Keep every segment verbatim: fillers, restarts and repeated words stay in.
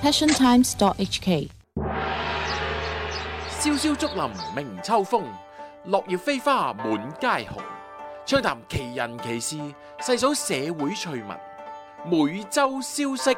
passion times dot h k。 蕭蕭竹林鳴秋風，落葉飛花滿街紅。暢談奇人奇事，細數社會趣聞，每周消息。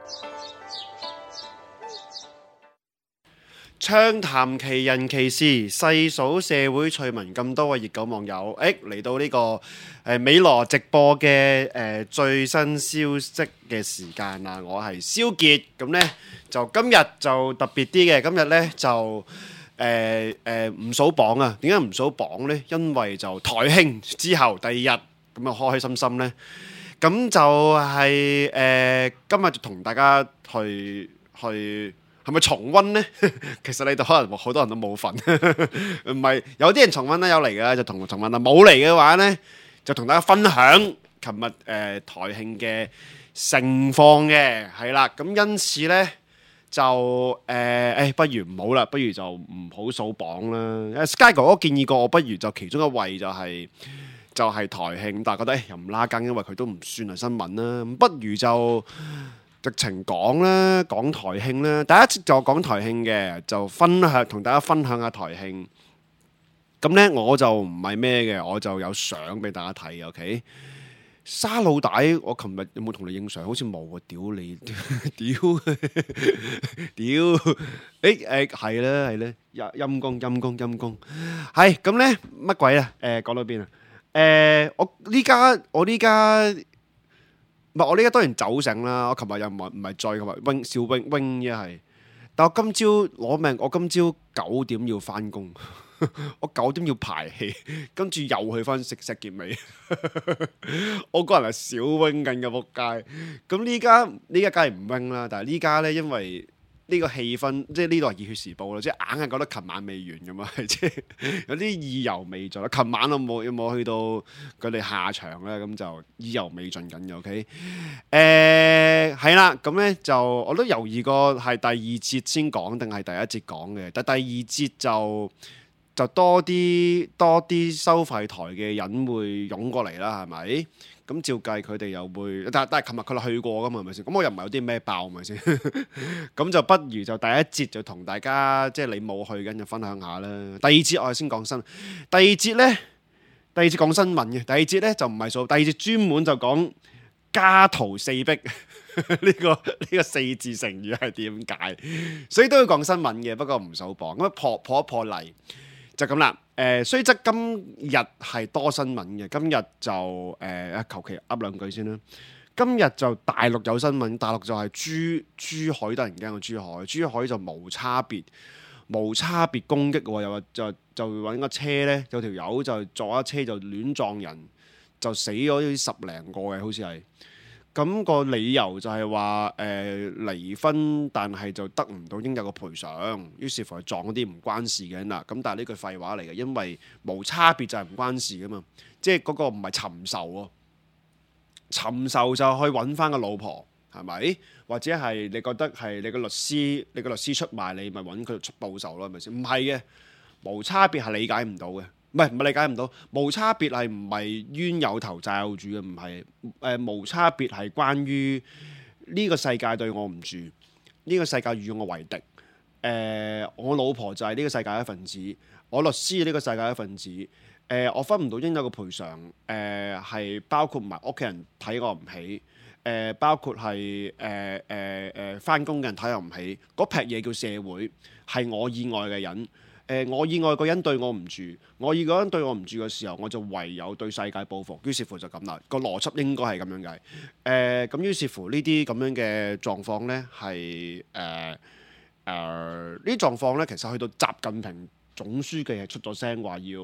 暢談奇人奇事，細數社會趣聞。咁多位熱狗網友，誒嚟到呢、這個誒、呃、美羅直播嘅誒、呃、最新消息嘅時間啦！我係蕭傑，咁呢，就今日就特別啲嘅，今日呢，就誒誒唔數榜啊！點解唔數榜呢？因為就台慶之後第二日咁啊，開開心心呢。咁就係、是、誒、呃、今日就同大家去去。係咪重溫呢？其實你哋可能好多人都冇份，唔係有啲人重溫啦，有嚟嘅就同重溫啦。冇嚟嘅話呢，就同大家分享琴日誒台慶嘅盛況嘅，係啦。咁因此呢，就誒誒、呃，不如唔好啦，不如就唔好數榜啦。Sky 哥哥建議過我，不如就其中一位就係、是、就係、是、台慶，但係覺得誒、哎、又唔拉更，因為佢都唔算係新聞啦。不如就直情講啦，講台慶啦。第一節就講台慶嘅，就分享同大家分享下台慶。咁呢，我就唔係咩嘅，我就有相俾大家睇。OK，沙老大，我琴日有冇同你影相？好似冇啊！屌你，屌屌！誒誒，係啦係啦，陰公陰公陰公。係咁呢，乜鬼啊？誒，講到邊啊？誒，我呢家我呢家。唔係，我呢家當然走醒啦。我琴日又唔係唔係再琴日 wing 小 wing wing 一係，但我今朝攞命，我今朝九點要翻工，我九點要排戲，跟住又去翻食石硤尾。我個人係小 wing 緊嘅仆街。咁呢家呢家梗係唔 wing 啦，但係呢家咧，因為呢個氣氛，即係呢度係熱血時報啦，即係硬係覺得琴晚未完咁啊，即係有啲意猶未盡啦。琴晚我冇有冇去到佢哋下場咧，咁就意猶未盡緊嘅。OK，誒係啦，咁咧就我都猶豫過係第二節先講定係第一節講嘅，但第二節就就多啲多啲收費台嘅人會湧過嚟啦，係咪？咁照計佢哋又會，但但係琴日佢哋去過噶嘛，係咪先？咁我又唔係有啲咩爆，係咪先？咁就不如就第一節就同大家，即係你冇去緊就分享下啦。第二節我哋先講新，第二節呢，第二節講新聞嘅，第二節呢就唔係數，第二節專門就講家徒四壁呢個呢個四字成語係點解，所以都要講新聞嘅，不過唔數榜，咁破破一破例就咁啦。誒，雖則今日係多新聞嘅，今日就誒，求其噏兩句先啦。今日就大陸有新聞，大陸就係珠珠海，突然間個珠海，珠海就無差別無差別攻擊喎，又話就就揾個車咧，有條友就撞一車就亂撞人，就死咗十零個嘅，好似係。咁個理由就係話誒離婚，但係就得唔到應有嘅賠償，於是乎係撞嗰啲唔關事嘅人啦。咁但係呢句廢話嚟嘅，因為無差別就係唔關事噶嘛，即係嗰個唔係尋仇喎，尋仇就去揾翻個老婆係咪？或者係你覺得係你個律師，你個律師出賣你，咪揾佢出報仇咯，係咪先？唔係嘅，無差別係理解唔到嘅。唔係唔係理解唔到，無差別係唔係冤有頭債有主嘅，唔係誒無差別係關於呢個世界對我唔住，呢個世界與我為敵。誒，我老婆就係呢個世界一份子，我律師係呢個世界一份子。誒，我分唔到應有嘅賠償。誒，係包括埋屋企人睇我唔起。誒，包括係誒誒誒返工嘅人睇我唔起。嗰撇嘢叫社會，係我以外嘅人。誒、呃，我以外個人對我唔住，我以外個人對我唔住嘅時候，我就唯有對世界報復。於是乎就咁啦，個邏輯應該係咁樣嘅。誒、呃，咁於是乎呢啲咁樣嘅狀況呢，係誒誒呢啲狀況呢，其實去到習近平總書記係出咗聲話要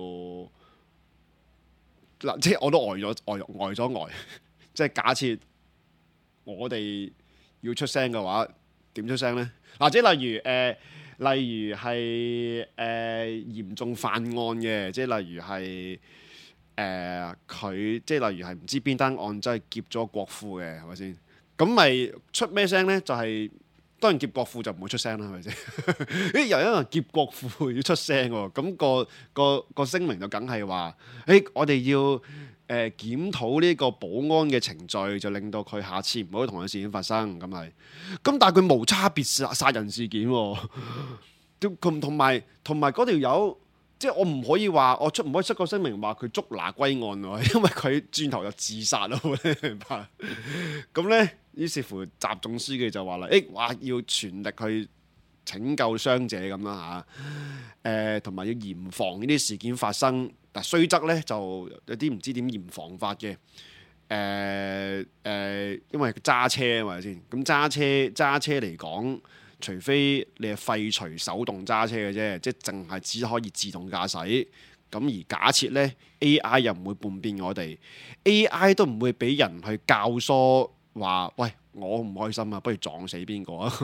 嗱，即係我都呆咗呆呆咗呆，即係假設我哋要出聲嘅話，點出聲呢？嗱，即係例如誒。呃例如係誒、呃、嚴重犯案嘅，即係例如係誒佢，即係例如係唔知邊單案真係劫咗國庫嘅，係咪先？咁咪出咩聲咧？就係、是、當然劫國庫就唔會出聲啦，係咪先？誒又有人劫國庫要出聲喎，咁、那個個個聲明就梗係話，誒、欸、我哋要誒檢討呢個保安嘅程序，就令到佢下次唔好同樣事件發生咁係。咁但係佢無差別殺殺人事件喎，同同埋同埋嗰條友。即係我唔可以話我出唔可以出個聲明話佢捉拿歸案喎，因為佢轉頭就自殺咯，明白？咁咧，於是乎習總書記就話啦，誒話要全力去拯救傷者咁啦嚇，誒同埋要嚴防呢啲事件發生。但雖則咧就有啲唔知點嚴防法嘅，誒、呃、誒、呃，因為揸車啊嘛先，咁揸車揸車嚟講。除非你係廢除手動揸車嘅啫，即係淨係只可以自動駕駛。咁而假設呢 A I 又唔會叛變我哋 ，A I 都唔會俾人去教唆話，喂，我唔開心啊，不如撞死邊個啊？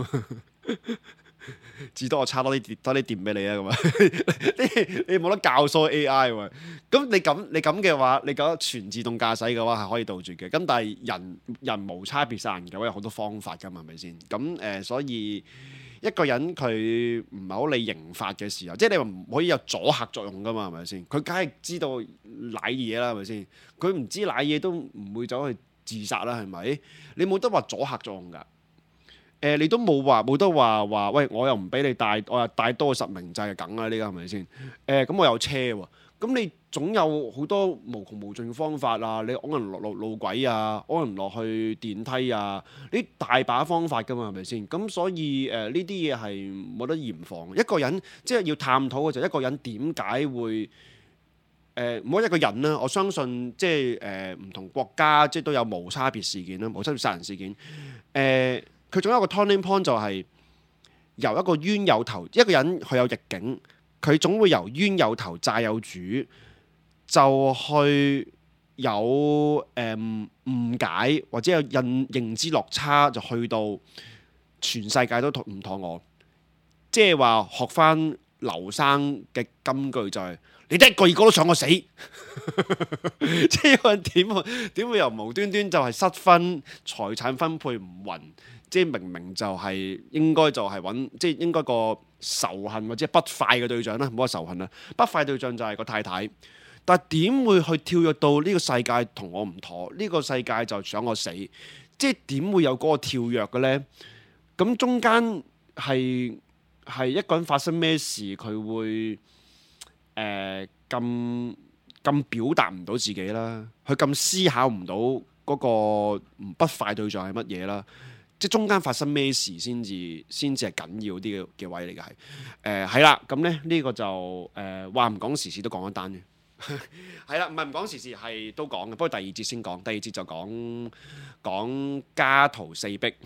至多我差多啲多啲電俾你啊，咁啊，你冇得教唆 A I 喎。咁你咁你咁嘅話，你覺得全自動駕駛嘅話係可以杜絕嘅。咁但係人人無差別殺人嘅話有好多方法㗎嘛，係咪先？咁誒、呃，所以一個人佢唔係好理刑法嘅時候，即係你話唔可以有阻嚇作用㗎嘛，係咪先？佢梗係知道賴嘢啦，係咪先？佢唔知賴嘢都唔會走去自殺啦，係咪？你冇得話阻嚇作用㗎。誒、呃，你都冇話冇得話話，喂，我又唔俾你帶，我又帶多實名制就梗啦，呢個係咪先？誒、呃，咁我有車喎，咁你總有好多無窮無盡方法啊！你可能落落路軌啊，可能落去電梯啊，呢大把方法噶嘛，係咪先？咁所以誒，呢啲嘢係冇得嚴防。一個人即係要探討嘅就係一個人點解會誒唔好一個人啦。我相信即係誒唔同國家即係都有無差別事件啦，無差別殺人事件誒。呃佢仲有一個 turning point 就係由一個冤有頭，一個人佢有逆境，佢總會由冤有頭債有主，就去有誒、嗯、誤解或者有認認知落差，就去到全世界都唔妥我。即係話學翻劉生嘅金句就係、是：你得一個二個都想我死。即係話點會點會由無端端就係失分財產分配唔勻？即係明明就係應該就係揾，即係應該個仇恨或者不快嘅對象啦，唔好話仇恨啦，不快對象就係個太太。但係點會去跳躍到呢個世界同我唔妥？呢個世界就想我死，即係點會有嗰個跳躍嘅呢？咁中間係係一個人發生咩事，佢會誒咁咁表達唔到自己啦，佢咁思考唔到嗰個不快對象係乜嘢啦。即係中間發生咩事先至先至係緊要啲嘅嘅位嚟嘅係，誒係啦，咁咧呢個就誒話唔講時事都講一單嘅，係啦，唔係唔講時事係都講嘅，不過第二節先講，第二節就講講家徒四壁。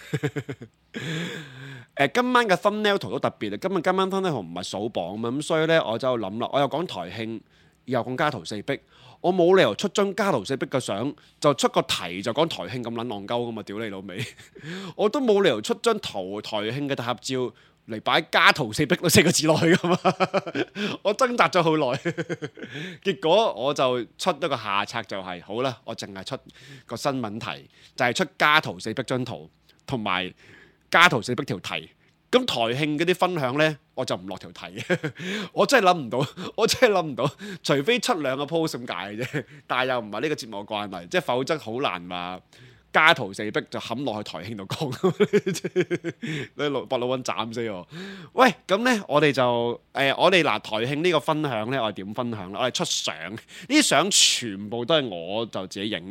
誒今晚嘅 thumbnail 圖都特別啊，今日今晚 thumbnail 圖唔係數榜嘛，咁所以咧我就諗啦，我又講台慶，又講家徒四壁。我冇理由出張家徒四壁嘅相，就出個題就講台慶咁撚戇鳩㗎嘛，屌你老味！我都冇理由出張圖台慶嘅大合照嚟擺家徒四壁嗰四個字落去㗎嘛。我掙扎咗好耐，結果我就出一個下策就係、是、好啦，我淨係出個新聞題，就係、是、出家徒四壁張圖同埋家徒四壁條題。咁台慶嗰啲分享呢，我就唔落條題。我真係諗唔到，我真係諗唔到，除非出兩個 post 咁解嘅啫。但係又唔係呢個節目慣例，即係否則好難話家徒四壁就冚落去台慶度講。你六百老闆斬死我！喂，咁呢，我哋就誒、呃，我哋嗱台慶呢個分享呢，我哋點分享咧？我哋出相，呢啲相全部都係我就自己影。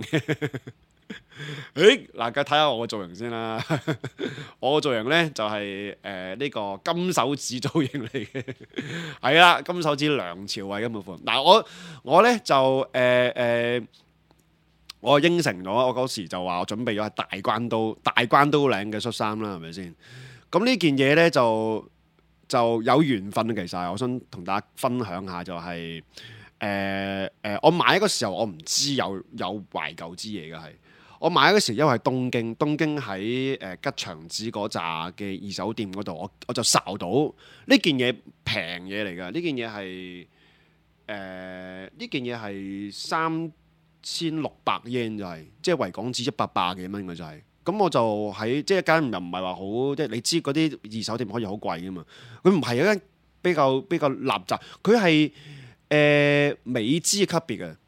誒，嗱，睇下我嘅造型先啦。我嘅造型呢，就係誒呢個金手指造型嚟嘅，係啦，金手指梁朝偉咁嘅款。嗱，我我呢就誒誒、呃呃，我應承咗，我嗰時就話我準備咗係大關刀大關刀領嘅恤衫啦，係咪先？咁呢件嘢呢，就就有緣分。其實我想同大家分享下、就是，就係誒誒，我買嗰時候我唔知有有懷舊之嘢嘅係。我買嗰時，因為係東京，東京喺誒吉祥寺嗰扎嘅二手店嗰度，我我就睄到呢件嘢平嘢嚟㗎。呢件嘢係誒呢件嘢係三千六百 yen 就係、是，即係為港紙一百八幾蚊嘅就係、是。咁我就喺即係一間又唔係話好，即係你知嗰啲二手店可以好貴㗎嘛。佢唔係一間比較比較立雜，佢係誒美資級別嘅。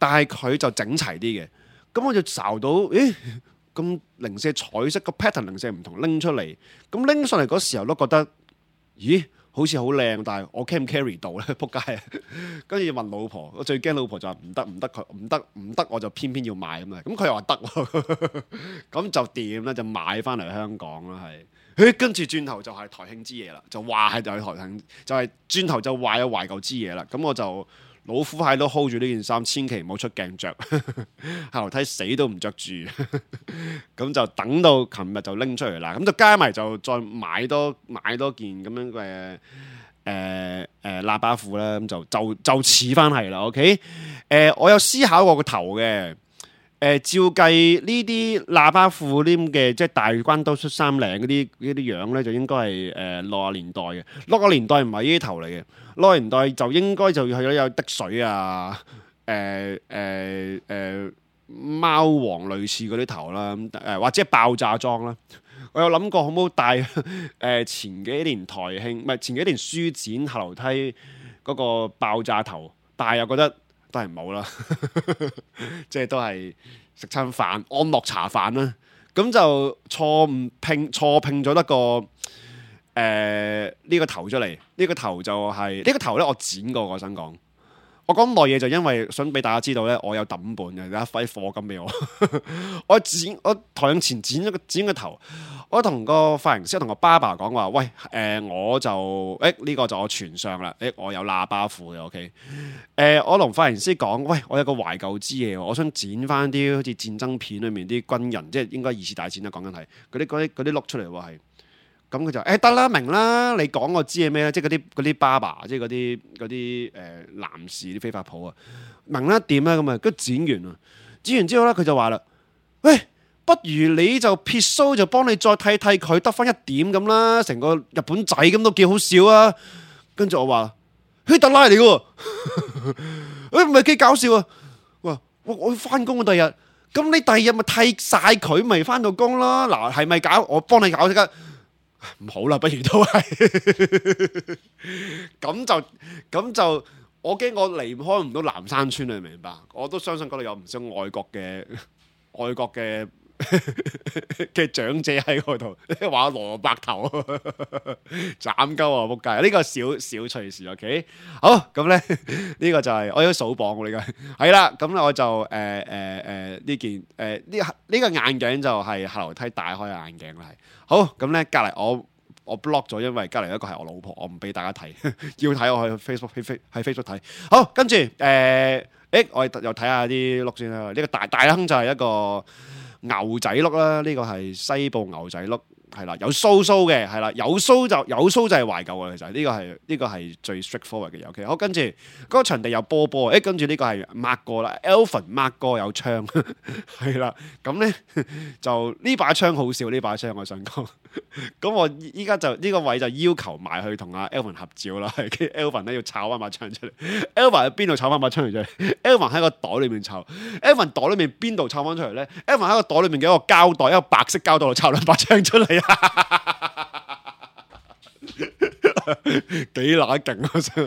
但係佢就整齊啲嘅。咁我就睄到，咦咁零舍彩色個 pattern 零舍唔同，拎出嚟。咁拎上嚟嗰時候都覺得，咦好似好靚，但係我 carry 唔 carry 到咧？仆街！跟住問老婆，我最驚老婆就話唔得唔得，佢唔得唔得，我就偏偏要買咁啊！咁佢又話得，咁就掂啦，就買翻嚟香港啦，係。跟住轉頭就係台慶之夜啦，就話係就係台慶，就係、是、轉頭就話有懷舊之夜啦。咁我就老虎蟹都 hold 住呢件衫，千祈唔好出鏡着，下樓梯死都唔着住。咁就等到琴日就拎出嚟啦。咁就加埋就再買多買多件咁樣嘅誒誒喇叭褲啦。咁就就就似翻係啦。OK，誒、呃、我有思考過個頭嘅。誒、呃、照計呢啲喇叭褲啲咁嘅，即係大關兜恤衫領嗰啲嗰啲樣咧，就應該係誒六十年代嘅。六十年代唔係呢啲頭嚟嘅，六十年代就應該就係有滴水啊，誒誒誒貓王類似嗰啲頭啦，誒、呃、或者爆炸裝啦。我有諗過好唔好戴誒、呃、前幾年台慶，唔係前幾年書展後樓梯嗰個爆炸頭，但係又覺得都係唔好啦，即係都係食餐飯安樂茶飯啦。咁就錯誤拼錯拼咗一個誒呢、呃這個頭出嚟。呢、這個頭就係、是、呢、這個頭咧，我剪過。我想講，我講耐嘢就因為想俾大家知道咧，我有抌本嘅，大家快啲課金俾我。我剪我台慶前剪咗個剪個頭，我同個髮型師同個爸爸講話，喂誒、呃，我就誒呢、這個就我全相啦，誒我有喇叭褲嘅 OK。誒、呃、我同髮型師講，喂我有個懷舊之夜，我想剪翻啲好似戰爭片裏面啲軍人，即係應該二次大戰啦，講緊係嗰啲嗰啲嗰啲碌出嚟喎係。咁佢就誒得啦，明啦，你講我知係咩咧？即係嗰啲嗰啲爸爸，即係嗰啲嗰啲誒男士啲飛髮鋪啊，明啦點啦咁啊，跟住剪完啊，剪完之後咧，佢就話啦，喂，不如你就撇須就幫你再剃剃佢，得翻一點咁啦，成個日本仔咁都幾好笑啊！跟住我話希特拉嚟嘅喎，誒唔係幾搞笑啊！哇，我我要翻工啊，第日，咁你第二日咪剃晒佢，咪翻到工啦？嗱，係咪搞？我幫你搞即刻。唔好啦，不如都係咁就咁就，我驚我離開唔到南山村，你明白？我都相信嗰度有唔少外國嘅外國嘅嘅長者喺嗰度，話蘿蔔頭斬鳩啊仆街！呢、這個小小趣事 OK。好咁咧，呢、這個就係、是、我要數榜喎，呢個係啦。咁咧我就誒誒誒呢件誒呢呢個眼鏡就係下樓梯戴開嘅眼鏡啦，係。好咁咧，隔離我我 block 咗，因為隔離一個係我老婆，我唔俾大家睇，要睇我去 Facebook 喺 Facebook 睇。好，跟住誒，誒、呃、我哋又睇下啲碌先啦。呢、這個大大亨就係一個牛仔碌啦，呢、這個係西部牛仔碌，係啦，有鬚鬚嘅，係啦，有鬚就有鬚就係懷舊嘅，其實呢個係呢、這個係最 straightforward 嘅嘢。OK，好，跟住嗰個場地有波波，誒跟住呢個係 Mark 哥啦 ，Elvin Mark 哥有槍，係啦，咁咧就呢把槍好笑，呢把槍我想講。咁我依家就呢、這個位就要求埋去同阿 Elvin 合照啦，跟住 Elvin 咧要抄翻把槍出嚟。Elvin 喺邊度抄翻把槍嚟出嚟 ？Elvin 喺個袋裏面抄。Elvin 袋裏面邊度抄翻出嚟咧 ？Elvin 喺個袋裏面嘅一個膠袋，一個白色膠袋度抄兩把槍出嚟啊！幾乸勁啊！想。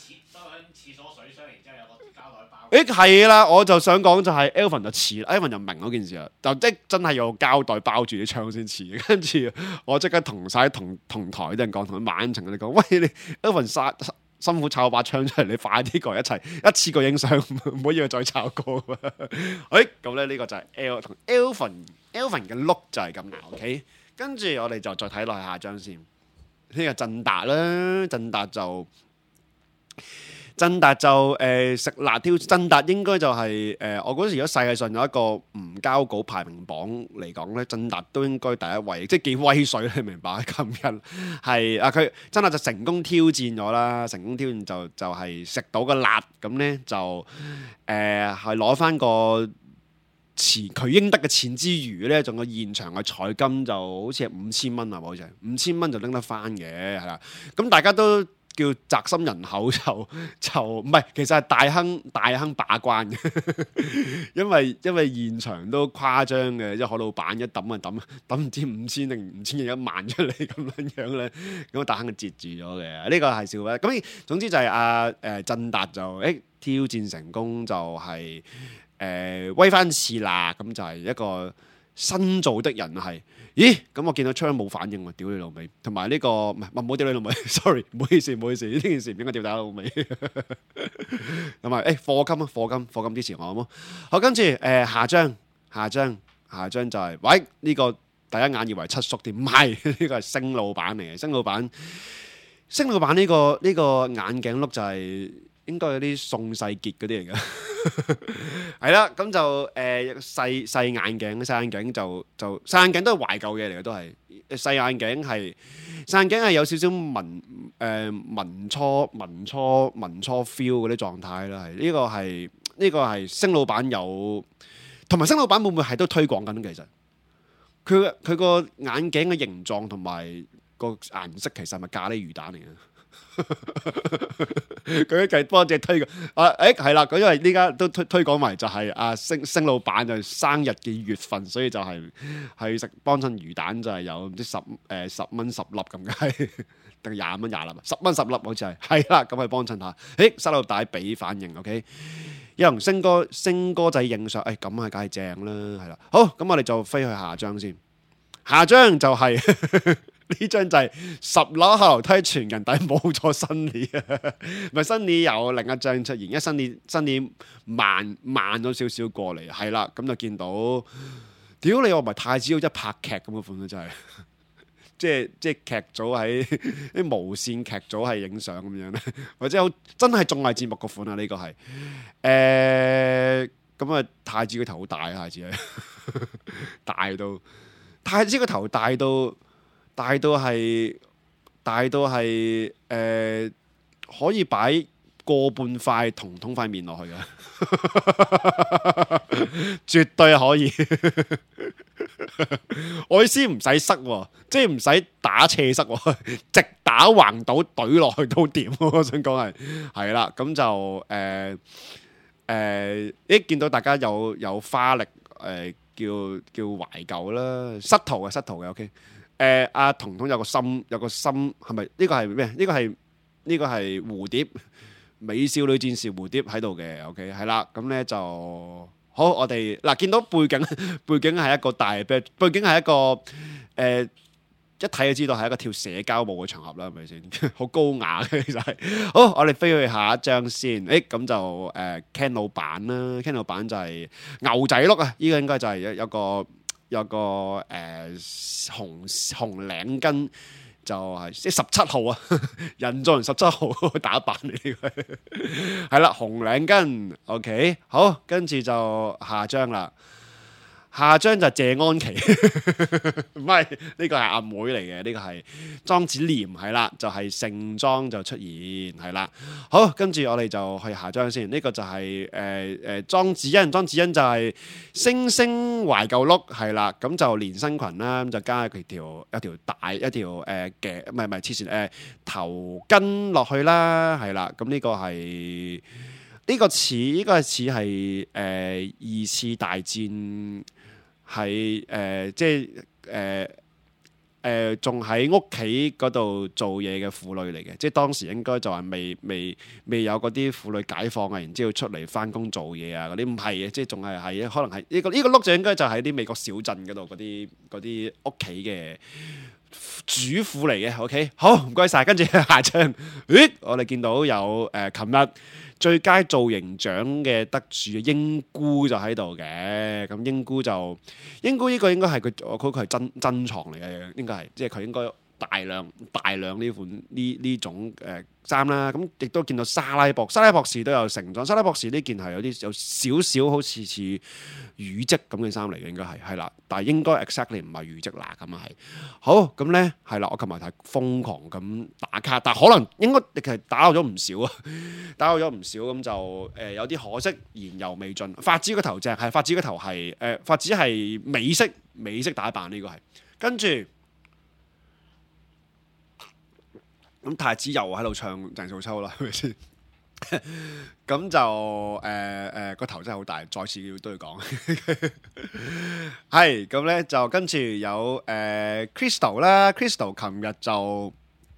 誒係啦，我就想講就係 Elvin 就似 Elvin 就明嗰件事啦，就即真係用膠袋包住啲槍先似。跟住我即刻同晒同同台啲人講，同佢晚層佢哋講，喂，你 Elvin 殺辛苦抄把槍出嚟，你快啲過嚟一齊一次過影相，唔好要再抄過。誒咁咧呢個就係 L 同 Elvin Elvin 嘅 look 就係咁啦。OK，跟住我哋就再睇落去下張先。呢個振達啦，振達就。振達就誒、呃、食辣挑，振達應該就係、是、誒、呃、我嗰時如果世界上有一個唔交稿排名榜嚟講咧，振達都應該第一位，即係幾威水，你明白？今日係啊，佢振達就成功挑戰咗啦，成功挑戰就就係、是、食到個辣，咁咧就誒係攞翻個錢佢應得嘅錢之餘咧，仲有現場嘅彩金就好似係五千蚊啊，好似係五千蚊就拎得翻嘅，係啦，咁大家都。叫宅心仁厚就就唔係，其實係大亨大亨把關嘅，因為因為現場都誇張嘅，即係海老闆一抌啊抌抌唔知五千定五千定一萬出嚟咁樣樣咧，咁大亨就截住咗嘅，呢、這個係笑話。咁總之就係阿誒振達就誒挑戰成功就係、是、誒、呃、威翻次啦，咁就係一個新造的人係。咦？咁我見到槍冇反應喎，屌你老味！同埋呢個唔係唔好屌你老味，sorry，唔好意思唔好意思，呢件事唔應該屌大家老味。咁啊，誒課金啊，課金課金支持我好冇？好，跟住誒、呃、下張下張下張就係、是，喂呢、這個第一眼以為七叔點，唔係呢個係星老闆嚟嘅，星老闆星老闆呢、這個呢、這個眼鏡碌就係、是。應該有啲宋世傑嗰啲嚟嘅，係啦，咁就誒、呃、細細眼鏡，細眼鏡就就細眼鏡都係懷舊嘢嚟嘅，都係細眼鏡係細眼鏡係有少少民誒、呃、民初民初民初 feel 嗰啲狀態啦，係呢、這個係呢、這個係星老闆有，同埋星老闆會唔會係都推廣緊？其實佢佢個眼鏡嘅形狀同埋個顏色其實係咪咖喱魚蛋嚟嘅？佢一計幫只推嘅啊，誒係啦，咁因為呢家都推推廣埋就係阿星星老闆就生日嘅月份，所以就係係食幫襯魚蛋就係有唔知十誒十蚊十粒咁嘅，定廿蚊廿粒，十蚊十粒好似係係啦，咁去幫襯下。誒細路仔俾反應 ，OK， 有同星哥星哥仔影相，誒咁啊梗係正啦，係啦。好，咁我哋就飛去下張先，下張就係、是。呢張就係十樓後樓梯全人底冇咗新年啊，唔係新年有另一張出現，因為新年新年慢慢咗少少過嚟，係啦，咁就見到，屌你我唔係太子好似拍劇咁嘅款咯，真係，即係即係劇組喺啲無線劇組係影相咁樣咧，或者好真係綜藝節目個款啊，呢、這個係，誒咁啊太子個頭好大啊，太子係大到太子個頭大到。大到係大到係誒、呃，可以擺個半塊彤彤塊面落去嘅，絕對可以。我意思唔使塞喎，即係唔使打斜塞喎，直打橫倒懟落去都掂。我想講係係啦，咁就誒誒，一、呃呃、見到大家有有花力誒、呃，叫叫懷舊啦，失圖嘅失圖嘅 OK。誒阿彤彤有個心有個心係咪呢個係咩？呢個係呢個係蝴蝶美少女戰士蝴蝶喺度嘅 OK 係啦，咁咧就好。我哋嗱見到背景背景係一個大背背景係一個誒、呃、一睇就知道係一個跳社交舞嘅場合啦，係咪先？好高雅嘅其實係。好，我哋飛去下一張先。誒咁就誒、呃、Ken 老闆啦 ，Ken 老闆就係牛仔碌啊！呢、這個應該就係有有個。有個誒、呃、紅紅領巾就係即係十七號啊，人造人十七號打扮嚟嘅，係啦，紅領巾 OK 好，跟住就下張啦。下張就謝安琪，唔係呢個係阿妹嚟嘅，呢、這個係莊子廉係啦，就係、是、盛裝就出現係啦。好，跟住我哋就去下張先，呢、這個就係誒誒莊子欣，莊子欣就係星星懷舊碌係啦，咁就連身裙啦，咁就加佢條一條大一條誒嘅唔係唔係黐線誒頭巾落去啦，係啦，咁呢個係呢、這個似呢、這個似係誒二次大戰。係誒、呃，即係誒誒，仲喺屋企嗰度做嘢嘅婦女嚟嘅，即係當時應該就係未未未有嗰啲婦女解放啊，然之後出嚟返工做嘢啊嗰啲，唔係嘅，即係仲係係可能係呢、這個呢、這個碌就應該就喺啲美國小鎮嗰度嗰啲嗰啲屋企嘅主婦嚟嘅。OK，好唔該晒，跟住下張，咦，我哋見到有誒，琴、呃、日。最佳造型獎嘅得主英姑就喺度嘅，咁英姑就英姑呢個應該係佢，我估佢係珍珍藏嚟嘅，應該係即係佢應該大量大量呢款呢呢種誒衫啦。咁亦都見到莎拉博莎拉博士都有盛裝，莎拉博士呢件係有啲有少少好似似羽織咁嘅衫嚟嘅，應該係係啦，但係應該 exactly 唔係羽織啦，咁啊係好咁咧係啦。我琴日係瘋狂咁打卡，但係可能應該其實打咗唔少啊，打咗唔少咁就誒、呃、有啲可惜，言猶未盡。發子個頭正係發子個頭係誒發子係美式美式打扮呢、這個係跟住。咁太子又喺度唱鄭少秋啦，係咪先？咁就誒誒個頭真係好大，再次要都要講。係咁咧，就跟住有誒、呃、Crystal 啦 ，Crystal 琴日就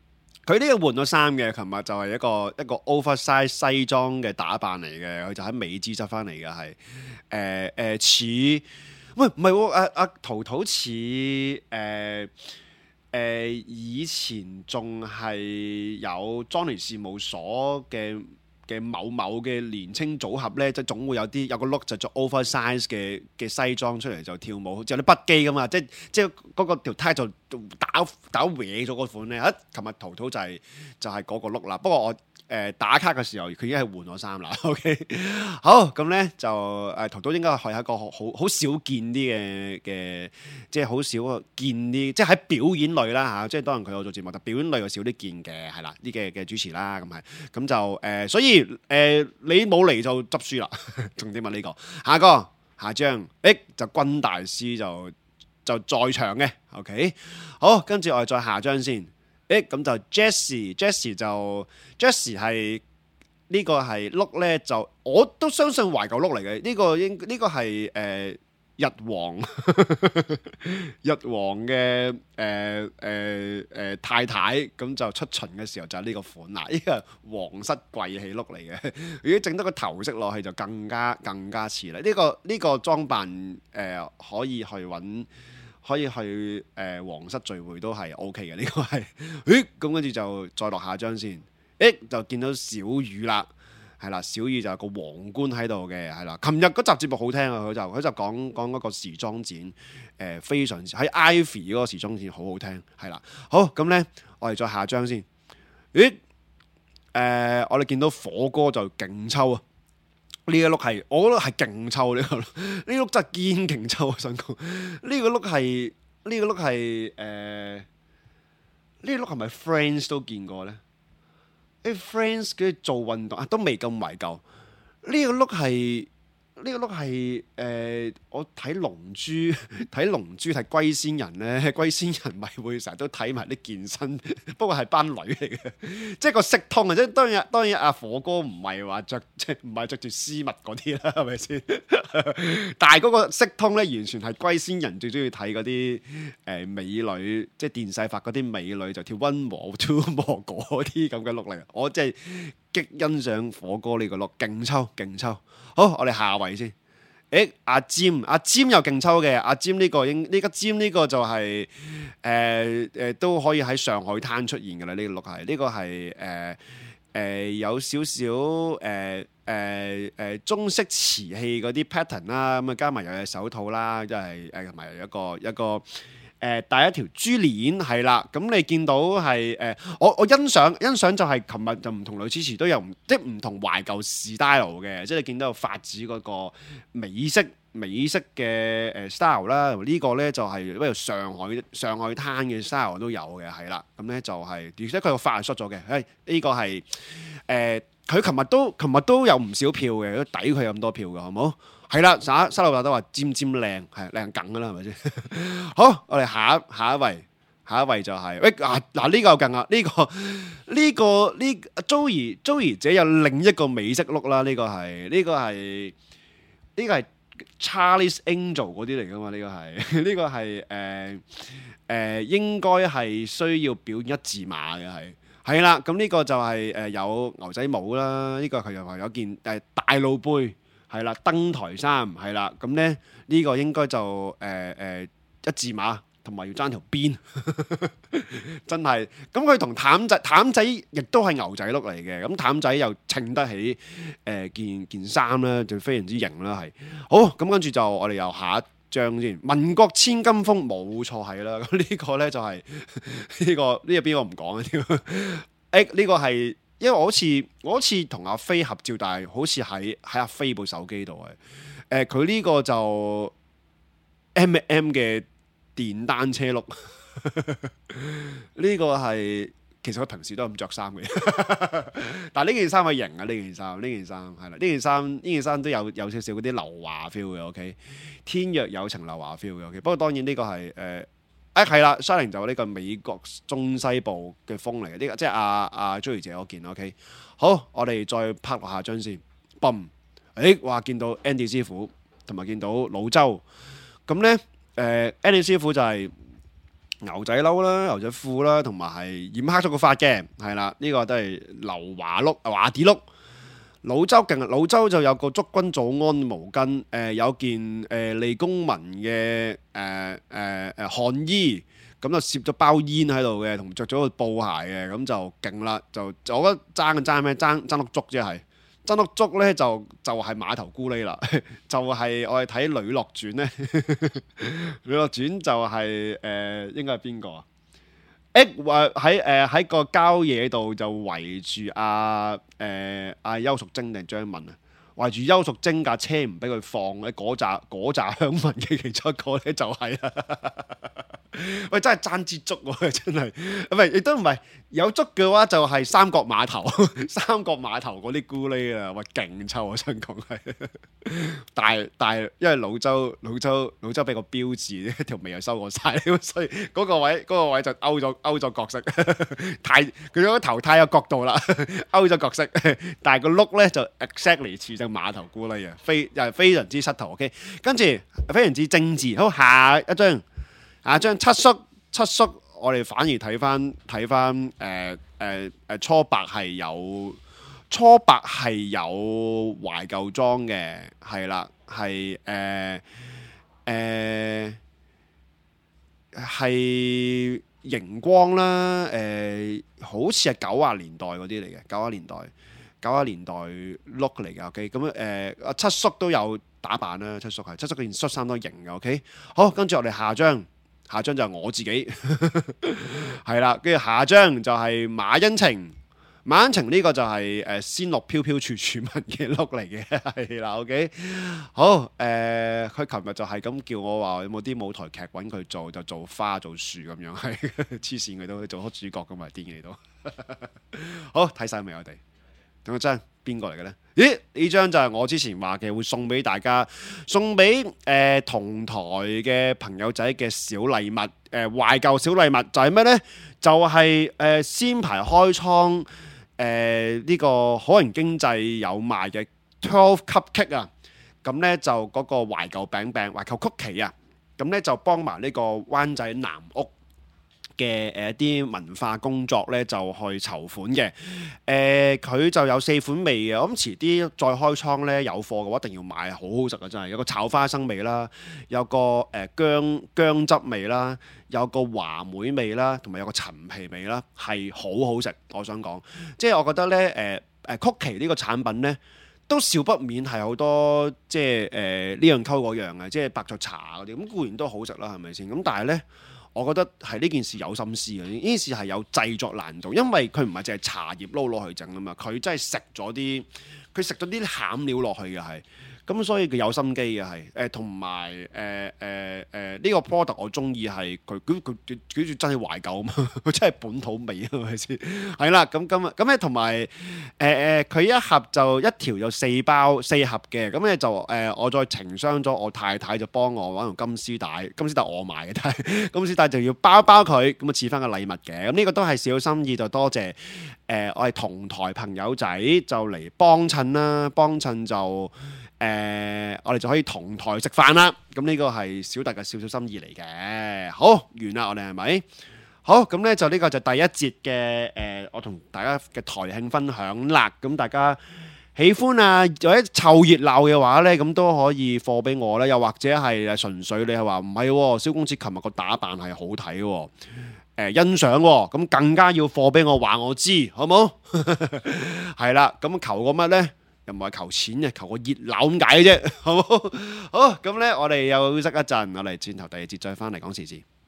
佢呢個換咗衫嘅，琴日就係一個一個 oversize 西裝嘅打扮嚟嘅，佢就喺美姿執翻嚟嘅，係誒誒似，喂唔係喎，阿阿陶陶似誒誒以前仲係有 Johnny 事務所嘅嘅某某嘅年青組合咧，即係總會有啲有個 look 就着 oversize 嘅嘅西裝出嚟就跳舞，好似有啲不羈咁嘛，即即嗰個條呔就打打歪咗嗰款咧。啊，琴日陶陶就係、是、就係、是、嗰個 look 啦。不過我誒、呃、打卡嘅時候，佢已經係換咗衫啦。OK，好咁咧就誒陶陶應該係一個好好少見啲嘅嘅，即係好少見啲，即係喺表演類啦嚇、啊，即係當然佢有做節目，但表演類就少啲見嘅，係啦，呢嘅嘅主持啦，咁係咁就誒、呃，所以誒、呃、你冇嚟就執輸啦。重點問呢個下一個下張，誒就軍大師就就在場嘅 ，OK， 好，跟住我哋再下張先，誒咁就 Jessie，Jessie 就 Jessie 係呢個係 look 咧，就我都相信懷舊 look 嚟嘅，呢個應呢個係誒日皇日皇嘅誒誒誒太太，咁就出巡嘅時候就係呢個款啦，呢個皇室貴氣 look 嚟嘅，如果整得個頭飾落去就更加更加似啦。呢個呢個裝扮誒可以去揾。可以去誒、呃、皇室聚會都係 O K 嘅，呢、這個係，誒咁跟住就再落下張先，誒就見到小雨啦，係啦，小雨就有個皇冠喺度嘅，係啦，琴日嗰集節目好聽啊，佢就佢就講講嗰個時裝展，誒、呃、非常之喺 Ivy 嗰個時裝展好好聽，係啦，好咁咧，我哋再下張先，誒誒、呃、我哋見到火哥就勁抽啊！呢個 look 係，我覺得係勁抽呢個 look，呢個 look 真係堅勁抽啊！想講呢個 look 係，呢個 look 係誒，呢個 look 係咪 Friends 都見過咧？誒 Friends 佢做運動啊，都未咁懷舊。呢個 look 係，呢個 look 係誒，我睇龍珠睇龍珠睇龜仙人咧，龜仙人咪會成日都睇埋啲健身，不過係班女嚟嘅，即係個色通啊！即係當然當然阿火哥唔係話着即係唔係着住絲襪嗰啲啦，係咪先？但係嗰個色通咧，完全係龜仙人最中意睇嗰啲誒美女，即係電視發嗰啲美女就跳溫和 two 模嗰啲咁嘅 look 嚟嘅，我真係極欣賞火哥呢個 look，勁抽勁抽。好，我哋下位先。誒，阿占，阿占又勁抽嘅。阿占呢個應呢個占呢個就係誒誒都可以喺上海灘出現嘅啦。呢、這個 look 係呢個係誒誒有少少誒誒誒中式瓷器嗰啲 pattern 啦，咁啊加埋有隻手套啦，即係誒同埋一個一個。一個誒戴、呃、一條珠鏈係啦，咁你見到係誒、呃，我我欣賞欣賞就係琴日就唔同女主持都有唔即係唔同懷舊 style 嘅，即係你見到發指嗰個美式美式嘅誒 style 啦，呢、這個咧就係因為上海上海灘嘅 style 都有嘅，係啦，咁咧就係、是、而且佢個髮係縮咗嘅，誒、哎、呢、這個係誒佢琴日都琴日都有唔少票嘅，都抵佢咁多票嘅，好冇？係啦，沙沙老豆都話尖尖靚，係靚梗噶啦，係咪先？好，我哋下一下一位，下一位就係、是、喂啊嗱呢個勁啊，呢、這個呢、這個呢 Joey Joey 姐有另一個美式 look 啦，呢、這個係呢、這個係呢、這個係 Charlie's Angel 嗰啲嚟噶嘛？呢、這個係呢、這個係誒誒應該係需要表演一字馬嘅係係啦，咁呢個就係、是、誒、呃、有牛仔帽啦，呢、這個佢又係有件誒、呃、大露背。係啦，登台衫係啦，咁咧呢個應該就誒誒、呃呃、一字馬，同埋要爭條辮，真係。咁佢同譚仔譚仔亦都係牛仔 look 嚟嘅，咁譚仔又襯得起誒、呃、件件衫啦，就非常之型啦，係。好，咁跟住就我哋又下一張先，民國千金風冇錯係啦，咁呢個咧就係、是、呢、這個呢個邊個唔講啊？誒呢個係。因為我好似我好似同阿飛合照，但係好似喺喺阿飛部手機度嘅。誒佢呢個就 M M 嘅電單車轆，呢個係其實佢平時都係咁着衫嘅，但係呢件衫係型啊！呢件衫呢件衫係啦，呢件衫呢件衫都有有少少嗰啲劉華 feel 嘅。OK， 天若有情劉華 feel 嘅。OK， 不過當然呢個係誒。呃誒係啦 Shining 就呢個美國中西部嘅風嚟嘅，呢個即係阿阿 Joey 姐嗰件 OK。好，我哋再拍落下張先。嘣！誒，哇！見到 Andy 師傅同埋見到老周，咁咧誒 Andy 師傅就係牛仔褸啦、牛仔褲啦，同埋係染黑咗個髮嘅，係啦，呢、這個都係流華碌、華啲碌。老周勁，老周就有個祝君早安毛巾，誒、呃、有件誒、呃、利公民嘅誒誒誒汗衣，咁就攝咗包煙喺度嘅，同着咗個布鞋嘅，咁就勁啦，就我覺得爭嘅爭咩？爭爭碌竹啫係。爭碌竹咧就就係、是、碼頭咕喱啦，就係、是、我哋睇《女落傳》咧，《女落傳》就係、是、誒、呃、應該係邊個啊？誒話喺誒喺個郊野度就圍住阿誒阿邱淑貞定張文啊，圍住邱淑貞架車唔俾佢放咧，嗰扎嗰扎鄉民嘅其中一個咧就係、是、啊！喂，真係爭支竹喎，真係唔係亦都唔係有竹嘅話就係三角碼頭，三角碼頭嗰啲咕喱啊，喂勁臭我想講係，但係但係因為老周老周老周俾個標誌，條眉又收過晒，所以嗰個位嗰、嗰個位就勾咗勾咗角色，太佢嗰個頭太有角度啦，勾咗角色，但係個碌咧就 exactly 似隻碼頭咕喱啊，非又係非常之失頭 ，OK， 跟住非常之精緻，好下一張。啊！張七叔七叔，我哋反而睇翻睇翻誒誒誒初白係有初白係有懷舊裝嘅，係啦，係誒誒係熒光啦，誒、呃、好似係九十年代嗰啲嚟嘅，九十年代九十年代 look 嚟嘅 ，OK，咁誒阿七叔都有打扮啦，七叔係七叔件恤衫都型嘅 ，OK， 好，跟住我哋下張。下張就係我自己，係啦，跟住下張就係馬恩晴，馬恩晴呢個就係誒仙樂飄飄處處聞嘅 look 嚟嘅，係啦 ，OK， 好誒，佢琴日就係咁叫我話有冇啲舞台劇揾佢做，就做花做樹咁樣，係黐線佢都做咗主角咁嘛，電影嚟到，好睇晒未我哋？等我張邊個嚟嘅呢？咦，呢張就係我之前話嘅會送俾大家，送俾誒、呃、同台嘅朋友仔嘅小禮物，誒、呃、懷舊小禮物就係咩呢？就係、是、誒、呃、先排開倉誒呢個可能經濟有賣嘅十二 Cupcake 啊，咁呢就嗰個懷舊餅餅、懷舊曲奇啊，咁呢就幫埋呢個灣仔南屋嘅誒一啲文化工作咧，就去籌款嘅。誒、呃、佢就有四款味嘅，我諗遲啲再開倉咧有貨嘅話，一定要買，好好食啊！真係有個炒花生味啦，有個誒、呃、薑薑汁味啦，有個話梅味啦，同埋有個陳皮味啦，係好好食。我想講，即係我覺得咧誒誒曲奇呢個產品咧，都少不免係好多即係誒呢樣溝嗰樣嘅，即係白灼茶嗰啲，咁固然都好食啦，係咪先？咁但係咧。我覺得係呢件事有心思嘅，呢件事係有製作難度，因為佢唔係淨係茶葉撈落去整啊嘛，佢真係食咗啲，佢食咗啲餡料落去嘅係，咁所以佢有心機嘅係，誒同埋誒誒誒呢個 product 我中意係佢佢佢佢真係懷舊啊嘛，佢真係本土味啊，係咪先？係啦，咁今日咁咧同埋誒誒佢一盒就一條就四包四盒嘅，咁咧就誒、呃、我再情商咗我太太就幫我揾條金絲帶，金絲帶我買嘅，但係金絲帶就要包包佢，咁啊似翻個禮物嘅，咁呢個都係小心意，就多謝誒、呃、我係同台朋友仔就嚟幫襯啦，幫襯就。誒、呃，我哋就可以同台食飯啦。咁呢個係小弟嘅少少心意嚟嘅。好，完啦，我哋係咪？好，咁呢就呢個就第一節嘅誒、呃，我同大家嘅台慶分享啦。咁大家喜歡啊，或者湊熱鬧嘅話呢，咁都可以貨俾我啦。又或者係純粹你係話唔係喎，蕭公子琴日個打扮係好睇喎、哦呃，欣賞喎、哦，咁更加要貨俾我話我知，好冇？係啦，咁求個乜呢？又唔係求錢嘅，求個熱鬧咁解嘅啫，好冇？好，咁呢，我哋休息一陣，我哋轉頭第二節再翻嚟講時事。